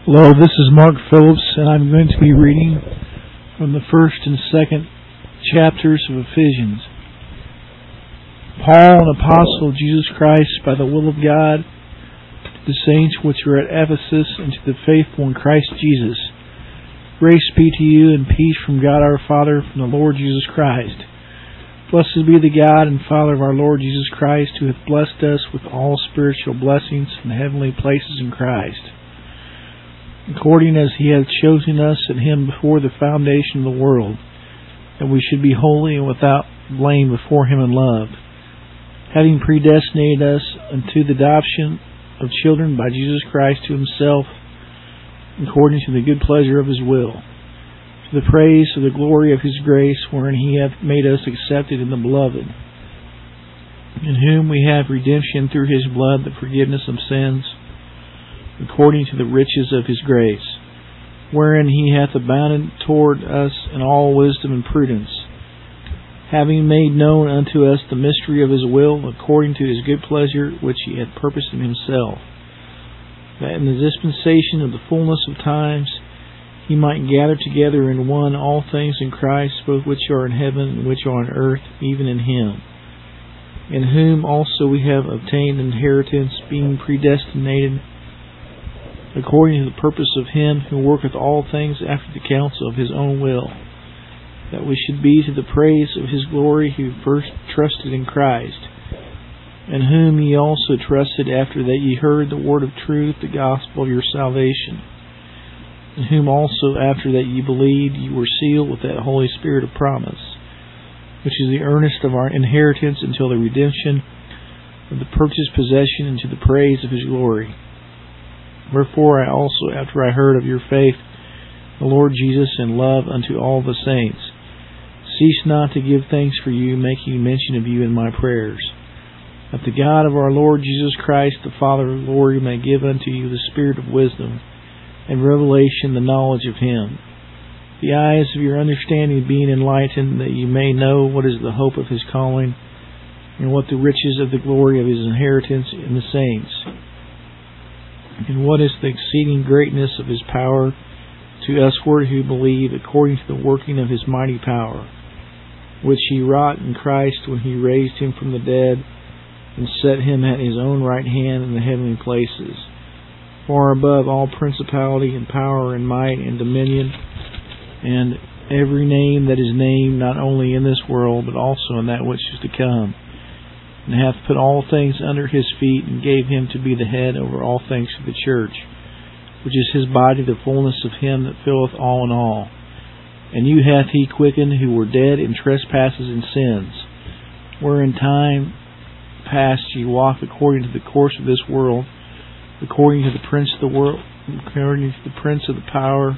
Hello, this is Mark Phillips, and I'm going to be reading from the first and second chapters of Ephesians. Paul, an apostle of Jesus Christ by the will of God, to the saints which are at Ephesus, and to the faithful in Christ Jesus. Grace be to you, and peace from God our Father, from the Lord Jesus Christ. Blessed be the God and Father of our Lord Jesus Christ, who hath blessed us with all spiritual blessings in heavenly places in Christ, according as He hath chosen us in Him before the foundation of the world, that we should be holy and without blame before Him in love, having predestinated us unto the adoption of children by Jesus Christ to Himself, according to the good pleasure of His will, to the praise of the glory of His grace, wherein He hath made us accepted in the Beloved, in whom we have redemption through His blood, the forgiveness of sins, according to the riches of His grace, wherein He hath abounded toward us in all wisdom and prudence, having made known unto us the mystery of His will, according to His good pleasure, which He hath purposed in Himself, that in the dispensation of the fullness of times He might gather together in one all things in Christ, both which are in heaven and which are on earth, even in Him, in whom also we have obtained inheritance, being predestinated according to the purpose of Him who worketh all things after the counsel of His own will, that we should be to the praise of His glory, who first trusted in Christ, in whom ye also trusted after that ye heard the word of truth, the gospel of your salvation, in whom also after that ye believed ye were sealed with that Holy Spirit of promise, which is the earnest of our inheritance until the redemption of the purchased possession, into the praise of His glory. Wherefore I also, after I heard of your faith, the Lord Jesus, and love unto all the saints, cease not to give thanks for you, making mention of you in my prayers, that the God of our Lord Jesus Christ, the Father of glory, may give unto you the spirit of wisdom and revelation, the knowledge of Him, the eyes of your understanding being enlightened, that you may know what is the hope of His calling, and what the riches of the glory of His inheritance in the saints, and what is the exceeding greatness of His power to usward who believe, according to the working of His mighty power, which He wrought in Christ when He raised Him from the dead, and set Him at His own right hand in the heavenly places, far above all principality and power and might and dominion, and every name that is named, not only in this world, but also in that which is to come, and hath put all things under His feet, and gave Him to be the head over all things to the church, which is His body, the fullness of Him that filleth all in all. And you hath He quickened, who were dead in trespasses and sins, where in time past ye walked according to the course of this world, according to the prince of the world, according to the prince of the power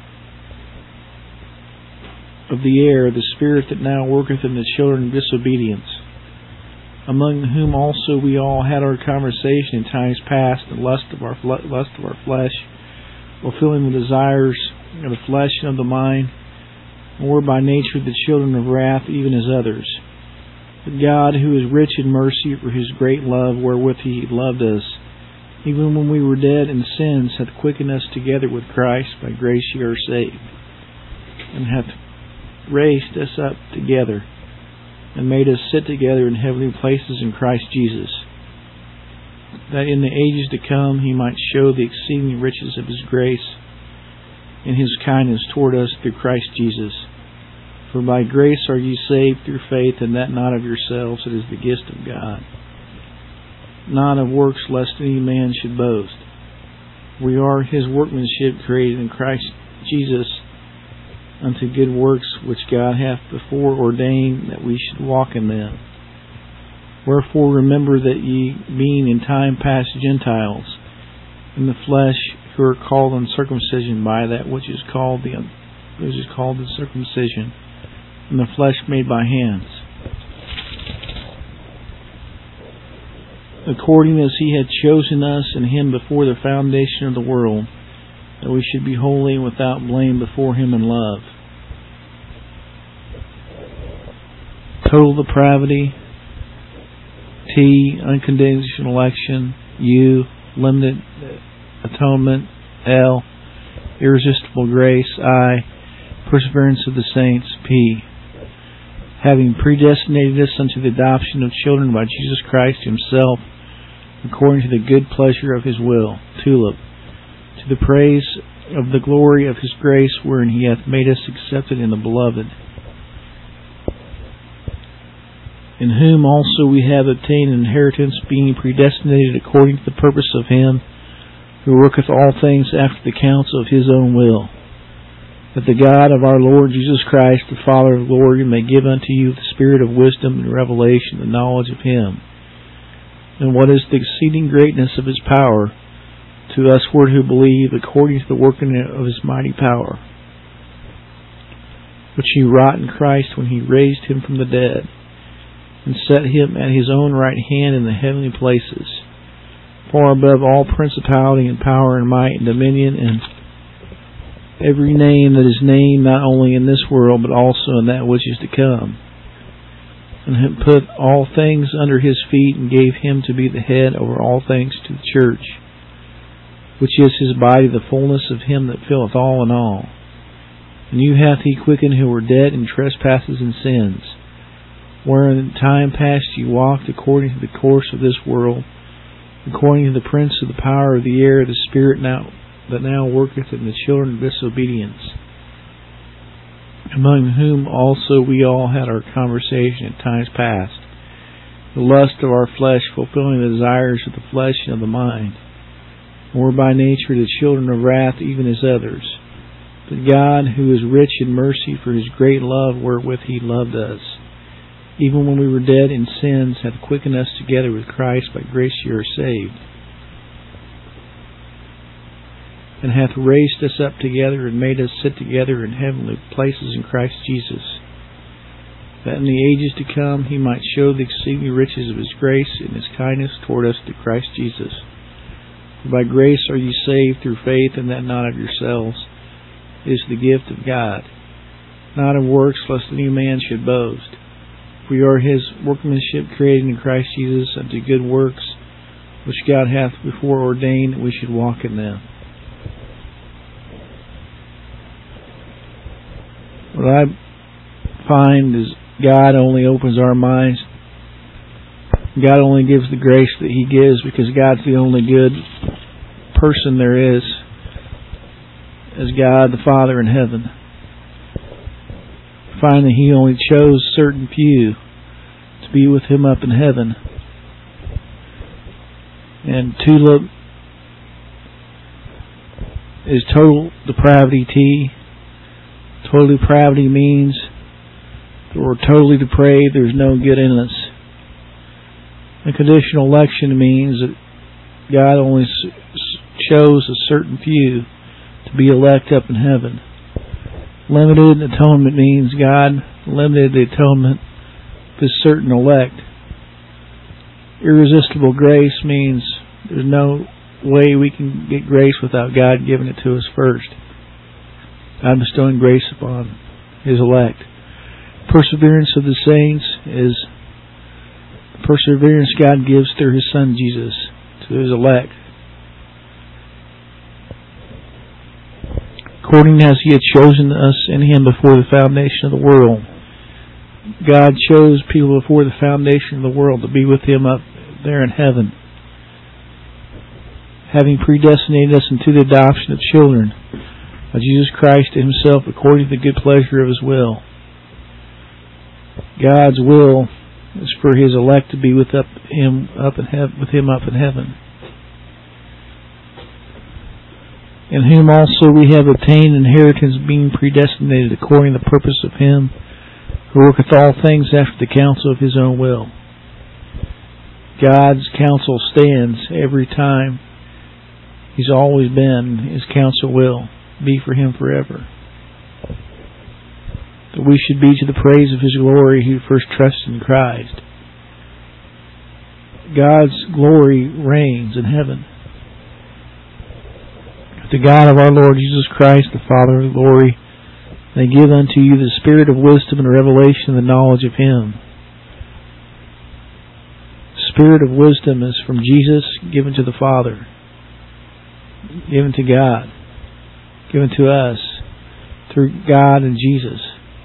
of the air, the spirit that now worketh in the children of disobedience, among whom also we all had our conversation in times past, in lust of our flesh, fulfilling the desires of the flesh and of the mind, and were by nature the children of wrath, even as others. But God, who is rich in mercy, for His great love wherewith He loved us, even when we were dead in sins, hath quickened us together with Christ. By grace ye are saved, and hath raised us up together, and made us sit together in heavenly places in Christ Jesus, that in the ages to come He might show the exceeding riches of His grace and His kindness toward us through Christ Jesus. For by grace are ye saved through faith, and that not of yourselves, it is the gift of God, not of works, lest any man should boast. We are His workmanship, created in Christ Jesus unto good works, which God hath before ordained that we should walk in them. Wherefore remember that ye, being in time past Gentiles, in the flesh, who are called uncircumcision by that which is called the circumcision, in the flesh made by hands, according as He had chosen us in Him before the foundation of the world, that we should be holy and without blame before Him in love. Total depravity, T, unconditional election, U, limited atonement, L, irresistible grace, I, perseverance of the saints, P. Having predestinated us unto the adoption of children by Jesus Christ Himself, according to the good pleasure of His will, tulip, to the praise of the glory of His grace, wherein He hath made us accepted in the Beloved, in whom also we have obtained an inheritance, being predestinated according to the purpose of Him who worketh all things after the counsel of His own will, that the God of our Lord Jesus Christ, the Father of glory, may give unto you the spirit of wisdom and revelation, the knowledge of Him, and what is the exceeding greatness of His power to usward who believe, according to the working of His mighty power, which He wrought in Christ when He raised Him from the dead, and set Him at His own right hand in the heavenly places, far above all principality and power and might and dominion, and every name that is named, not only in this world, but also in that which is to come, and hath put all things under His feet, and gave Him to be the head over all things to the church, which is His body, the fullness of Him that filleth all in all. And you hath He quickened who were dead in trespasses and sins, wherein in time past you walked according to the course of this world, according to the prince of the power of the air, the spirit that now worketh in the children of disobedience, among whom also we all had our conversation in times past, the lust of our flesh, fulfilling the desires of the flesh and of the mind, and were by nature the children of wrath, even as others. But God, who is rich in mercy, for His great love wherewith He loved us, even when we were dead in sins, hath quickened us together with Christ. By grace ye are saved, and hath raised us up together, and made us sit together in heavenly places in Christ Jesus, that in the ages to come He might show the exceeding riches of His grace and His kindness toward us through Christ Jesus. For by grace are ye saved through faith, and that not of yourselves. It is the gift of God, not of works, lest any man should boast. For we are His workmanship, created in Christ Jesus unto good works, which God hath before ordained that we should walk in them. What I find is God only opens our minds. God only gives the grace that He gives because God's the only good person there is, as God the Father in heaven. I find that He only chose certain few to be with Him up in heaven. And tulip is total depravity. T. Total depravity means that we're totally depraved, there's no good in us. And conditional election means that God only chose a certain few to be elect up in heaven. Limited atonement means God limited the atonement to certain elect. Irresistible grace means there's no way we can get grace without God giving it to us first. God bestowing grace upon His elect. Perseverance of the saints is perseverance God gives through His Son Jesus to His elect, according as He had chosen us in Him before the foundation of the world. God chose people before the foundation of the world to be with Him up there in heaven, having predestinated us into the adoption of children by Jesus Christ Himself, according to the good pleasure of His will. God's will is for His elect to be with Him up in heaven, in whom also we have obtained inheritance, being predestinated according to the purpose of Him who worketh all things after the counsel of His own will. God's counsel stands every time. He's always been. His counsel will be for Him forever. That we should be to the praise of His glory who first trusted in Christ. God's glory reigns in heaven. The God of our Lord Jesus Christ, the Father of glory, may give unto you the spirit of wisdom and revelation and the knowledge of Him. The spirit of wisdom is from Jesus, given to the Father, given to God. given to us through God and Jesus,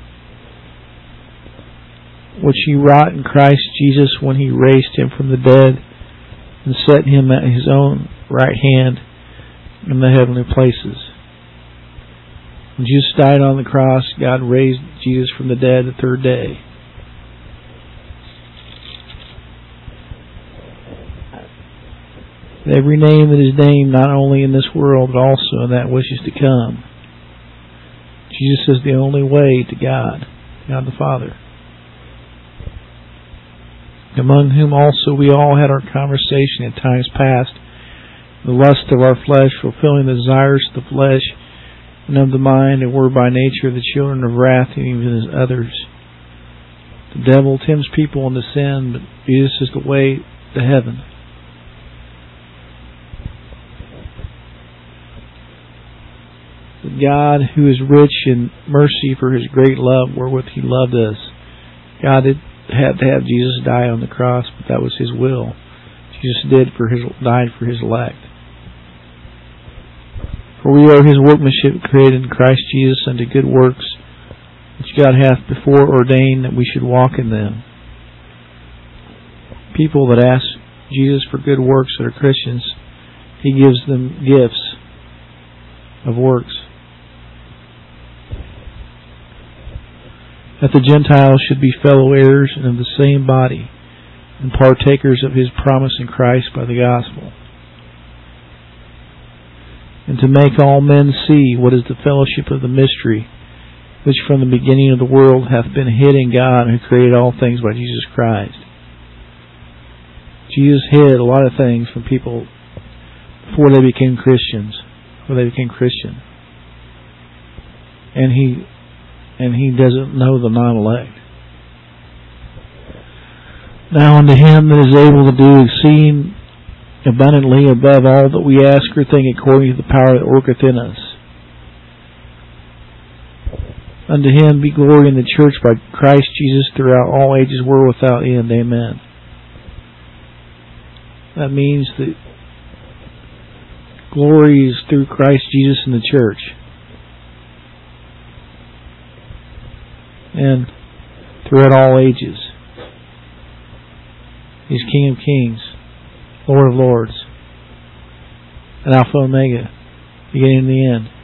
which He wrought in Christ Jesus when He raised Him from the dead and set Him at His own right hand in the heavenly places. When Jesus died on the cross, God raised Jesus from the dead the third day. Every name that is named, not only in this world, but also in that which is to come. Jesus is the only way to God, God the Father, among whom also we all had our conversation in times past, the lust of our flesh, fulfilling the desires of the flesh and of the mind, and were by nature the children of wrath, even as others. The devil tempts people into sin, but Jesus is the way to heaven. God, who is rich in mercy for His great love wherewith He loved us. God had to have Jesus die on the cross, but that was His will. Jesus died for His elect. For we are His workmanship, created in Christ Jesus unto good works, which God hath before ordained that we should walk in them. People that ask Jesus for good works that are Christians, He gives them gifts of works, that the Gentiles should be fellow heirs and of the same body, and partakers of His promise in Christ by the gospel, and to make all men see what is the fellowship of the mystery, which from the beginning of the world hath been hid in God, who created all things by Jesus Christ. Jesus hid a lot of things from people before they became Christians, and He doesn't know the non-elect. Now unto Him that is able to do exceeding abundantly above all that we ask or think, according to the power that worketh in us. Unto Him be glory in the church by Christ Jesus throughout all ages, world without end. Amen. That means that glory is through Christ Jesus in the church. And throughout all ages. He's King of Kings, Lord of Lords, and Alpha and Omega, beginning and the end.